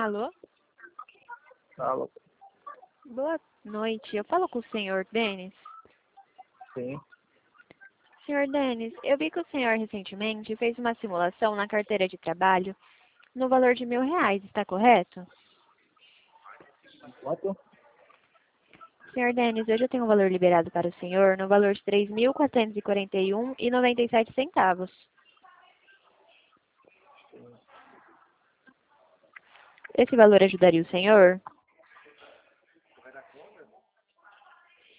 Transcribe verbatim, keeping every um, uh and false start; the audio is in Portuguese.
Alô? Fala. Boa noite. Eu falo com o senhor Denis. Sim. Senhor Denis, eu vi que o senhor recentemente fez uma simulação na carteira de trabalho no valor de mil reais, está correto? Quanto? Senhor Denis, hoje eu tenho um valor liberado para o senhor no valor de três mil quatrocentos e quarenta e um reais e noventa e sete centavos. Esse valor ajudaria o senhor?